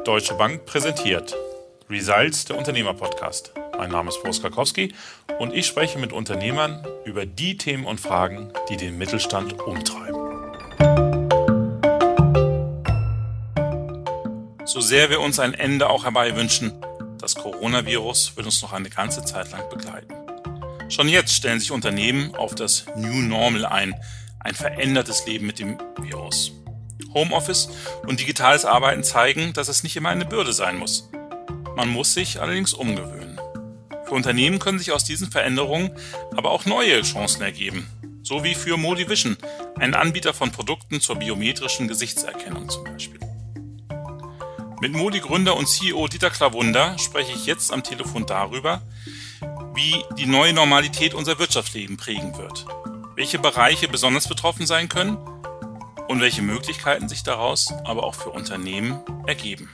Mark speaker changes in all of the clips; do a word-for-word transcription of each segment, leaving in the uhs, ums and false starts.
Speaker 1: Deutsche Bank präsentiert Results, der Unternehmer-Podcast. Mein Name ist Boris Karkowski und ich spreche mit Unternehmern über die Themen und Fragen, die den Mittelstand umtreiben. So sehr wir uns ein Ende auch herbei wünschen, das Coronavirus wird uns noch eine ganze Zeit lang begleiten. Schon jetzt stellen sich Unternehmen auf das New Normal ein, ein verändertes Leben mit dem Virus. Homeoffice und digitales Arbeiten zeigen, dass es nicht immer eine Bürde sein muss. Man muss sich allerdings umgewöhnen. Für Unternehmen können sich aus diesen Veränderungen aber auch neue Chancen ergeben, so wie für Modivision, ein Anbieter von Produkten zur biometrischen Gesichtserkennung zum Beispiel. Mit Modi-Gründer und C E O Dieter Klavunda spreche ich jetzt am Telefon darüber, wie die neue Normalität unser Wirtschaftsleben prägen wird, welche Bereiche besonders betroffen sein können und welche Möglichkeiten sich daraus aber auch für Unternehmen ergeben.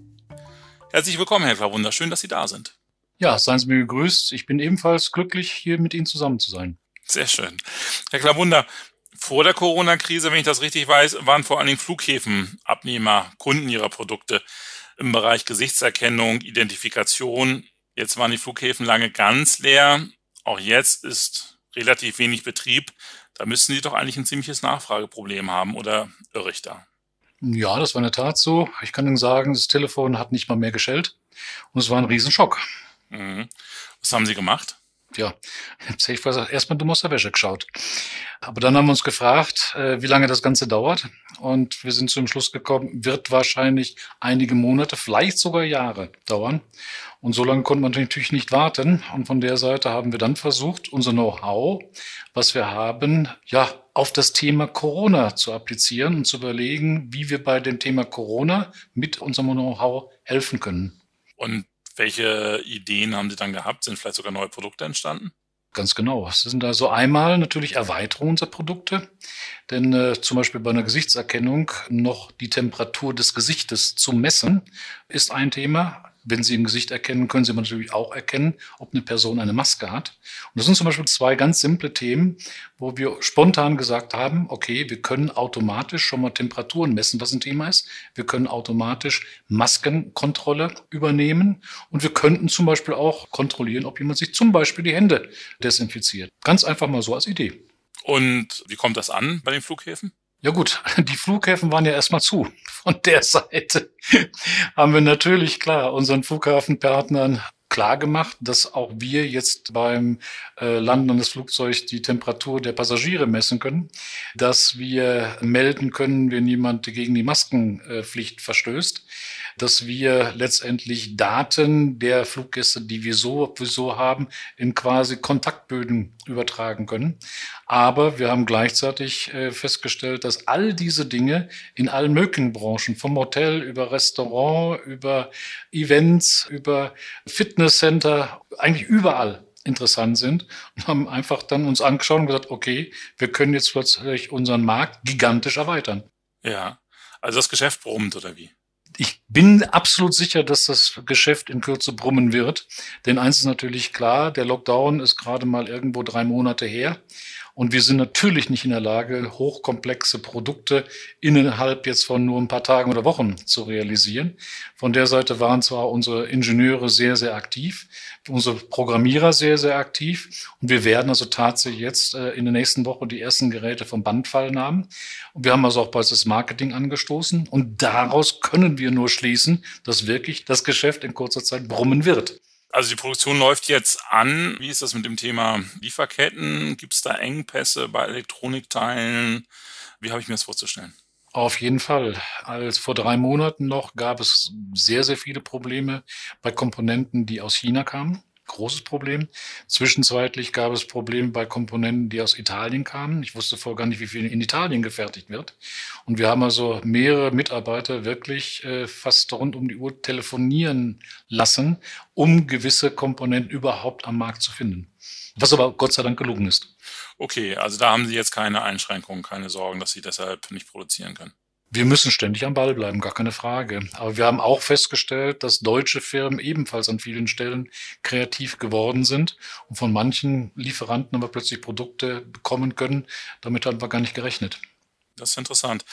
Speaker 1: Herzlich willkommen, Herr Klavunda. Schön, dass Sie da sind.
Speaker 2: Ja, seien Sie mir gegrüßt. Ich bin ebenfalls glücklich, hier mit Ihnen zusammen zu sein.
Speaker 1: Sehr schön. Herr Klavunda, vor der Corona-Krise, wenn ich das richtig weiß, waren vor allen Dingen Flughäfen Abnehmer, Kunden Ihrer Produkte im Bereich Gesichtserkennung, Identifikation. Jetzt waren die Flughäfen lange ganz leer. Auch jetzt ist relativ wenig Betrieb. Da müssten Sie doch eigentlich ein ziemliches Nachfrageproblem haben, oder irre ich da?
Speaker 2: Ja, das war in der Tat so. Ich kann Ihnen sagen, das Telefon hat nicht mal mehr geschellt und es war ein Riesenschock.
Speaker 1: Mhm. Was haben Sie gemacht?
Speaker 2: Ja, jetzt hätte ich gesagt, erstmal dumm aus der Wäsche geschaut. Aber dann haben wir uns gefragt, wie lange das Ganze dauert. Und wir sind zum Schluss gekommen, wird wahrscheinlich einige Monate, vielleicht sogar Jahre dauern. Und so lange konnte man natürlich nicht warten. Und von der Seite haben wir dann versucht, unser Know-how, was wir haben, ja, auf das Thema Corona zu applizieren und zu überlegen, wie wir bei dem Thema Corona mit unserem Know-how helfen können.
Speaker 1: Und welche Ideen haben Sie dann gehabt? Sind vielleicht sogar neue Produkte entstanden?
Speaker 2: Ganz genau. Es sind also einmal natürlich Erweiterungen unserer Produkte, denn äh, zum Beispiel bei einer Gesichtserkennung noch die Temperatur des Gesichtes zu messen, ist ein Thema. Wenn Sie im Gesicht erkennen, können Sie natürlich auch erkennen, ob eine Person eine Maske hat. Und das sind zum Beispiel zwei ganz simple Themen, wo wir spontan gesagt haben, okay, wir können automatisch schon mal Temperaturen messen, was ein Thema ist. Wir können automatisch Maskenkontrolle übernehmen und wir könnten zum Beispiel auch kontrollieren, ob jemand sich zum Beispiel die Hände desinfiziert. Ganz einfach mal so als Idee.
Speaker 1: Und wie kommt das an bei den Flughäfen?
Speaker 2: Ja gut, die Flughäfen waren ja erstmal zu. Von der Seite haben wir natürlich klar unseren Flughafenpartnern klar gemacht, dass auch wir jetzt beim äh, Landen des Flugzeugs die Temperatur der Passagiere messen können, dass wir melden können, wenn jemand gegen die Maskenpflicht verstößt, dass wir letztendlich Daten der Fluggäste, die wir so, wir so haben, in quasi Kontaktböden übertragen können. Aber wir haben gleichzeitig äh, festgestellt, dass all diese Dinge in allen möglichen Branchen, vom Hotel über Restaurant, über Events, über Fitnesscenter, eigentlich überall interessant sind und haben einfach dann uns angeschaut und gesagt, okay, wir können jetzt plötzlich unseren Markt gigantisch erweitern.
Speaker 1: Ja, also das Geschäft brummt, oder wie?
Speaker 2: Ich bin absolut sicher, dass das Geschäft in Kürze brummen wird. Denn eins ist natürlich klar, der Lockdown ist gerade mal irgendwo drei Monate her. Und wir sind natürlich nicht in der Lage, hochkomplexe Produkte innerhalb jetzt von nur ein paar Tagen oder Wochen zu realisieren. Von der Seite waren zwar unsere Ingenieure sehr, sehr aktiv, unsere Programmierer sehr, sehr aktiv. Und wir werden also tatsächlich jetzt äh, in der nächsten Woche die ersten Geräte vom Band fallen haben. Und wir haben also auch bereits das Marketing angestoßen. Und daraus können wir nur schließen, dass wirklich das Geschäft in kurzer Zeit brummen wird.
Speaker 1: Also die Produktion läuft jetzt an. Wie ist das mit dem Thema Lieferketten? Gibt es da Engpässe bei Elektronikteilen? Wie habe ich mir das vorzustellen?
Speaker 2: Auf jeden Fall. Als vor drei Monaten noch gab es sehr, sehr viele Probleme bei Komponenten, die aus China kamen. Großes Problem. Zwischenzeitlich gab es Probleme bei Komponenten, die aus Italien kamen. Ich wusste vorher gar nicht, wie viel in Italien gefertigt wird. Und wir haben also mehrere Mitarbeiter wirklich äh, fast rund um die Uhr telefonieren lassen, um gewisse Komponenten überhaupt am Markt zu finden. Was aber Gott sei Dank gelungen ist.
Speaker 1: Okay, also da haben Sie jetzt keine Einschränkungen, keine Sorgen, dass Sie deshalb nicht produzieren können.
Speaker 2: Wir müssen ständig am Ball bleiben, gar keine Frage. Aber wir haben auch festgestellt, dass deutsche Firmen ebenfalls an vielen Stellen kreativ geworden sind und von manchen Lieferanten aber plötzlich Produkte bekommen können. Damit haben wir gar nicht gerechnet.
Speaker 1: Das ist interessant.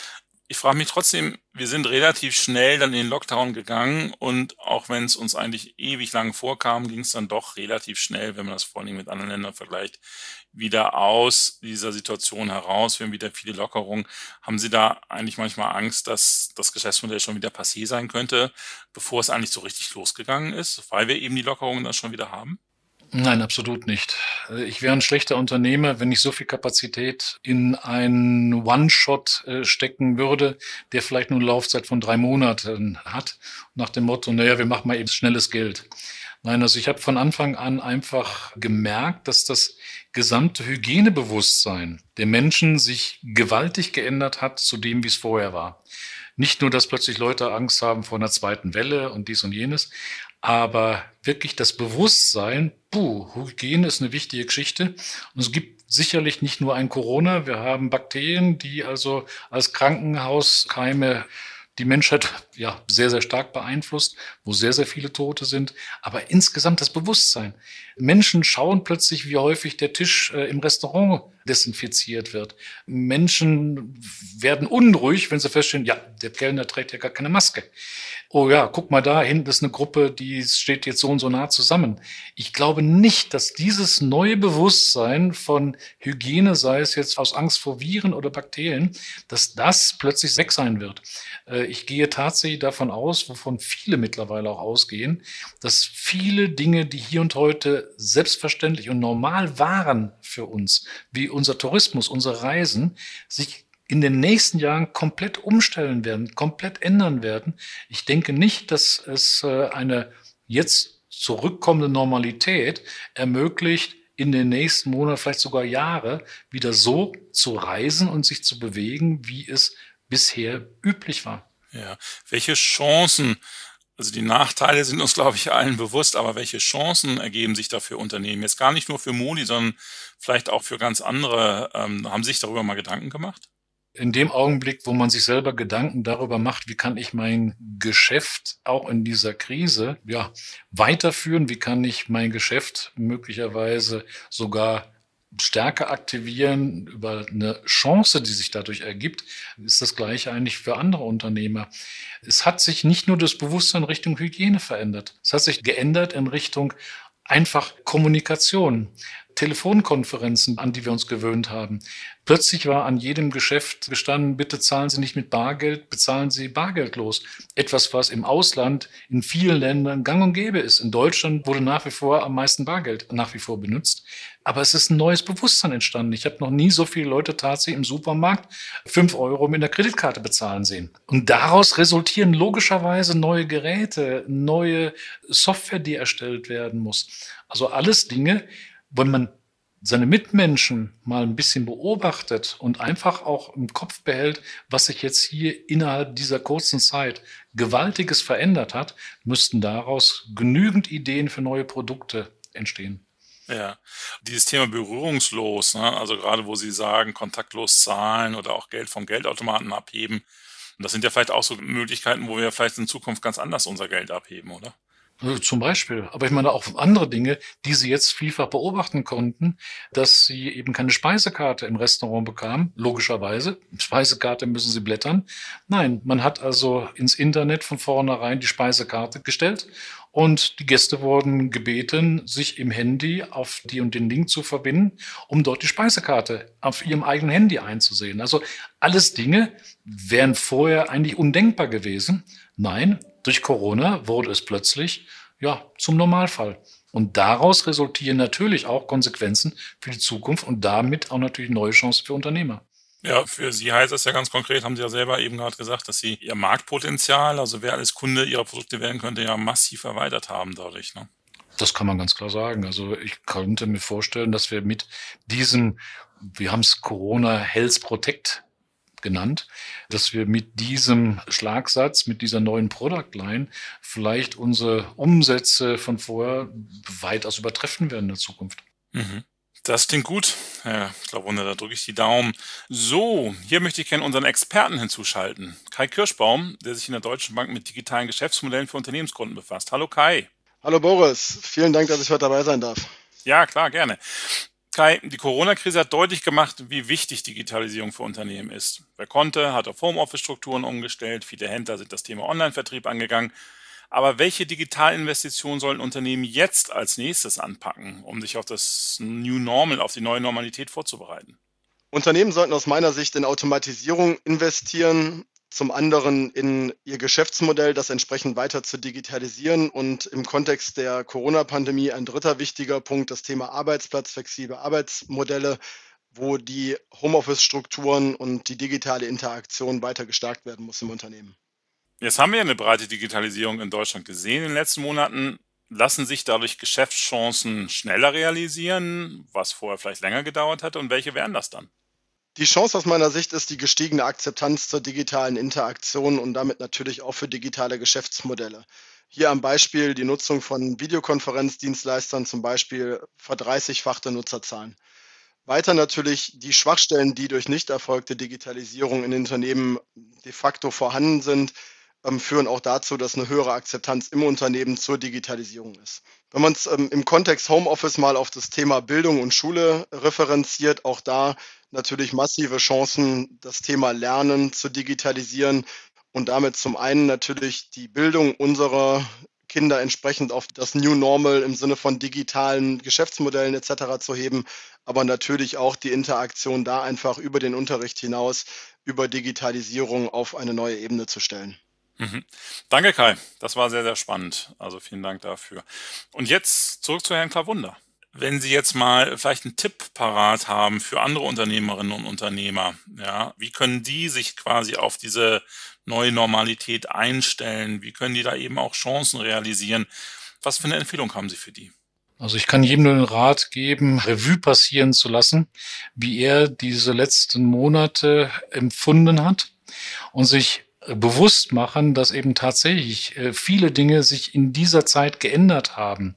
Speaker 1: Ich frage mich trotzdem, wir sind relativ schnell dann in den Lockdown gegangen und auch wenn es uns eigentlich ewig lang vorkam, ging es dann doch relativ schnell, wenn man das vor allem mit anderen Ländern vergleicht, wieder aus dieser Situation heraus. Wir haben wieder viele Lockerungen. Haben Sie da eigentlich manchmal Angst, dass das Geschäftsmodell schon wieder passé sein könnte, bevor es eigentlich so richtig losgegangen ist, weil wir eben die Lockerungen dann schon wieder haben?
Speaker 2: Nein, absolut nicht. Äh, Ich wäre ein schlechter Unternehmer, wenn ich so viel Kapazität in einen One-Shot äh, stecken würde, der vielleicht nur eine Laufzeit von drei Monaten hat, nach dem Motto, naja, wir machen mal eben schnelles Geld. Nein, also ich habe von Anfang an einfach gemerkt, dass das gesamte Hygienebewusstsein der Menschen sich gewaltig geändert hat zu dem, wie es vorher war. Nicht nur, dass plötzlich Leute Angst haben vor einer zweiten Welle und dies und jenes, aber wirklich das Bewusstsein, puh, Hygiene ist eine wichtige Geschichte. Und es gibt sicherlich nicht nur ein Corona, wir haben Bakterien, die also als Krankenhauskeime die Menschheit ja sehr, sehr stark beeinflusst, wo sehr, sehr viele Tote sind. Aber insgesamt das Bewusstsein. Menschen schauen plötzlich, wie häufig der Tisch äh, im Restaurant desinfiziert wird. Menschen werden unruhig, wenn sie feststellen, ja, der Kellner trägt ja gar keine Maske. Oh ja, guck mal da, hinten ist eine Gruppe, die steht jetzt so und so nah zusammen. Ich glaube nicht, dass dieses neue Bewusstsein von Hygiene, sei es jetzt aus Angst vor Viren oder Bakterien, dass das plötzlich weg sein wird. Äh, Ich gehe tatsächlich davon aus, wovon viele mittlerweile auch ausgehen, dass viele Dinge, die hier und heute selbstverständlich und normal waren für uns, wie unser Tourismus, unsere Reisen, sich in den nächsten Jahren komplett umstellen werden, komplett ändern werden. Ich denke nicht, dass es äh, eine jetzt zurückkommende Normalität ermöglicht, in den nächsten Monaten, vielleicht sogar Jahre, wieder so zu reisen und sich zu bewegen, wie es bisher üblich war.
Speaker 1: Ja, welche Chancen, also die Nachteile sind uns, glaube ich, allen bewusst, aber welche Chancen ergeben sich da für Unternehmen? Jetzt gar nicht nur für Moli, sondern vielleicht auch für ganz andere. Ähm, haben Sie sich darüber mal Gedanken gemacht?
Speaker 2: In dem Augenblick, wo man sich selber Gedanken darüber macht, wie kann ich mein Geschäft auch in dieser Krise ja weiterführen, wie kann ich mein Geschäft möglicherweise sogar stärker aktivieren über eine Chance, die sich dadurch ergibt, ist das Gleiche eigentlich für andere Unternehmer. Es hat sich nicht nur das Bewusstsein Richtung Hygiene verändert, es hat sich geändert in Richtung einfach Kommunikation. Telefonkonferenzen, an die wir uns gewöhnt haben. Plötzlich war an jedem Geschäft gestanden, bitte zahlen Sie nicht mit Bargeld, bezahlen Sie bargeldlos. Etwas, was im Ausland in vielen Ländern gang und gäbe ist. In Deutschland wurde nach wie vor am meisten Bargeld nach wie vor benutzt. Aber es ist ein neues Bewusstsein entstanden. Ich habe noch nie so viele Leute tatsächlich im Supermarkt fünf Euro mit der Kreditkarte bezahlen sehen. Und daraus resultieren logischerweise neue Geräte, neue Software, die erstellt werden muss. Also alles Dinge, wenn man seine Mitmenschen mal ein bisschen beobachtet und einfach auch im Kopf behält, was sich jetzt hier innerhalb dieser kurzen Zeit Gewaltiges verändert hat, müssten daraus genügend Ideen für neue Produkte entstehen.
Speaker 1: Ja, dieses Thema berührungslos, ne? Also gerade wo Sie sagen, kontaktlos zahlen oder auch Geld vom Geldautomaten abheben. Und das sind ja vielleicht auch so Möglichkeiten, wo wir vielleicht in Zukunft ganz anders unser Geld abheben, oder?
Speaker 2: Also zum Beispiel. Aber ich meine auch andere Dinge, die Sie jetzt vielfach beobachten konnten, dass Sie eben keine Speisekarte im Restaurant bekamen, logischerweise. Speisekarte müssen Sie blättern. Nein, man hat also ins Internet von vornherein die Speisekarte gestellt und die Gäste wurden gebeten, sich im Handy auf die und den Link zu verbinden, um dort die Speisekarte auf ihrem eigenen Handy einzusehen. Also alles Dinge wären vorher eigentlich undenkbar gewesen. Nein, durch Corona wurde es plötzlich ja zum Normalfall. Und daraus resultieren natürlich auch Konsequenzen für die Zukunft und damit auch natürlich neue Chancen für Unternehmer.
Speaker 1: Ja, für Sie heißt das ja ganz konkret, haben Sie ja selber eben gerade gesagt, dass Sie Ihr Marktpotenzial, also wer alles Kunde Ihrer Produkte werden könnte, ja massiv erweitert haben dadurch, ne?
Speaker 2: Das kann man ganz klar sagen. Also ich könnte mir vorstellen, dass wir mit diesem, wir haben es Corona Health Protect genannt, dass wir mit diesem Schlagsatz, mit dieser neuen Product Line vielleicht unsere Umsätze von vorher weitaus übertreffen werden in der Zukunft.
Speaker 1: Mhm. Das klingt gut. Ja, ich glaube, Wunder, da drücke ich die Daumen. So, hier möchte ich gerne unseren Experten hinzuschalten. Kai Kirschbaum, der sich in der Deutschen Bank mit digitalen Geschäftsmodellen für Unternehmenskunden befasst. Hallo Kai.
Speaker 3: Hallo Boris, vielen Dank, dass ich heute dabei sein darf.
Speaker 1: Ja, klar, gerne. Kai, die Corona-Krise hat deutlich gemacht, wie wichtig Digitalisierung für Unternehmen ist. Wer konnte, hat auf Homeoffice-Strukturen umgestellt, viele Händler sind das Thema Online-Vertrieb angegangen. Aber welche Digitalinvestitionen sollen Unternehmen jetzt als nächstes anpacken, um sich auf das New Normal, auf die neue Normalität vorzubereiten?
Speaker 3: Unternehmen sollten aus meiner Sicht in Automatisierung investieren, zum anderen in ihr Geschäftsmodell, das entsprechend weiter zu digitalisieren und im Kontext der Corona-Pandemie ein dritter wichtiger Punkt, das Thema Arbeitsplatz, flexible Arbeitsmodelle, wo die Homeoffice-Strukturen und die digitale Interaktion weiter gestärkt werden muss im Unternehmen.
Speaker 1: Jetzt haben wir ja eine breite Digitalisierung in Deutschland gesehen in den letzten Monaten. Lassen sich dadurch Geschäftschancen schneller realisieren, was vorher vielleicht länger gedauert hat? Und welche wären das dann?
Speaker 3: Die Chance aus meiner Sicht ist die gestiegene Akzeptanz zur digitalen Interaktion und damit natürlich auch für digitale Geschäftsmodelle. Hier am Beispiel die Nutzung von Videokonferenzdienstleistern, zum Beispiel verdreißigfachte Nutzerzahlen. Weiter natürlich die Schwachstellen, die durch nicht erfolgte Digitalisierung in Unternehmen de facto vorhanden sind, ähm, führen auch dazu, dass eine höhere Akzeptanz im Unternehmen zur Digitalisierung ist. Wenn man es ähm, im Kontext Homeoffice mal auf das Thema Bildung und Schule referenziert, auch da natürlich massive Chancen, das Thema Lernen zu digitalisieren und damit zum einen natürlich die Bildung unserer Kinder entsprechend auf das New Normal im Sinne von digitalen Geschäftsmodellen et cetera zu heben, aber natürlich auch die Interaktion da einfach über den Unterricht hinaus, über Digitalisierung auf eine neue Ebene zu stellen.
Speaker 1: Mhm. Danke, Kai. Das war sehr, sehr spannend. Also vielen Dank dafür. Und jetzt zurück zu Herrn Klavunda. Wenn Sie jetzt mal vielleicht einen Tipp parat haben für andere Unternehmerinnen und Unternehmer, ja, wie können die sich quasi auf diese neue Normalität einstellen? Wie können die da eben auch Chancen realisieren? Was für eine Empfehlung haben Sie für die?
Speaker 2: Also ich kann jedem nur den Rat geben, Revue passieren zu lassen, wie er diese letzten Monate empfunden hat und sich bewusst machen, dass eben tatsächlich viele Dinge sich in dieser Zeit geändert haben.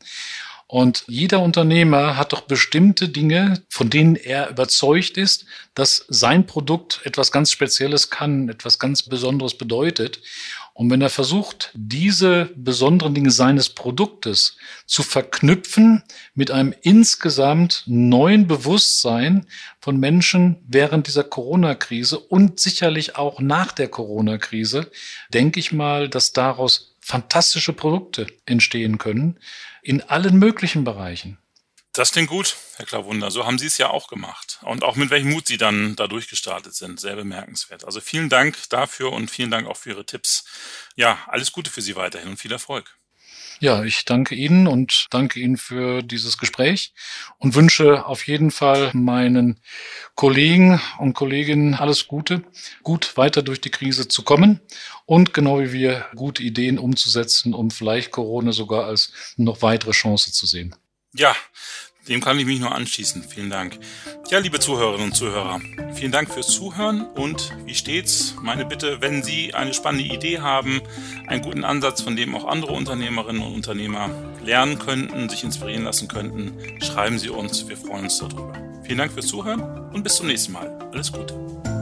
Speaker 2: Und jeder Unternehmer hat doch bestimmte Dinge, von denen er überzeugt ist, dass sein Produkt etwas ganz Spezielles kann, etwas ganz Besonderes bedeutet. Und wenn er versucht, diese besonderen Dinge seines Produktes zu verknüpfen mit einem insgesamt neuen Bewusstsein von Menschen während dieser Corona-Krise und sicherlich auch nach der Corona-Krise, denke ich mal, dass daraus fantastische Produkte entstehen können in allen möglichen Bereichen.
Speaker 1: Das klingt gut, Herr Klavunda. So haben Sie es ja auch gemacht. Und auch mit welchem Mut Sie dann da durchgestartet sind. Sehr bemerkenswert. Also vielen Dank dafür und vielen Dank auch für Ihre Tipps. Ja, alles Gute für Sie weiterhin und viel Erfolg.
Speaker 2: Ja, ich danke Ihnen und danke Ihnen für dieses Gespräch und wünsche auf jeden Fall meinen Kollegen und Kolleginnen alles Gute, gut weiter durch die Krise zu kommen und genau wie wir gute Ideen umzusetzen, um vielleicht Corona sogar als noch weitere Chance zu sehen.
Speaker 1: Ja, dem kann ich mich nur anschließen. Vielen Dank. Ja, liebe Zuhörerinnen und Zuhörer, vielen Dank fürs Zuhören und wie stets, meine Bitte, wenn Sie eine spannende Idee haben, einen guten Ansatz, von dem auch andere Unternehmerinnen und Unternehmer lernen könnten, sich inspirieren lassen könnten, schreiben Sie uns. Wir freuen uns darüber. Vielen Dank fürs Zuhören und bis zum nächsten Mal. Alles Gute.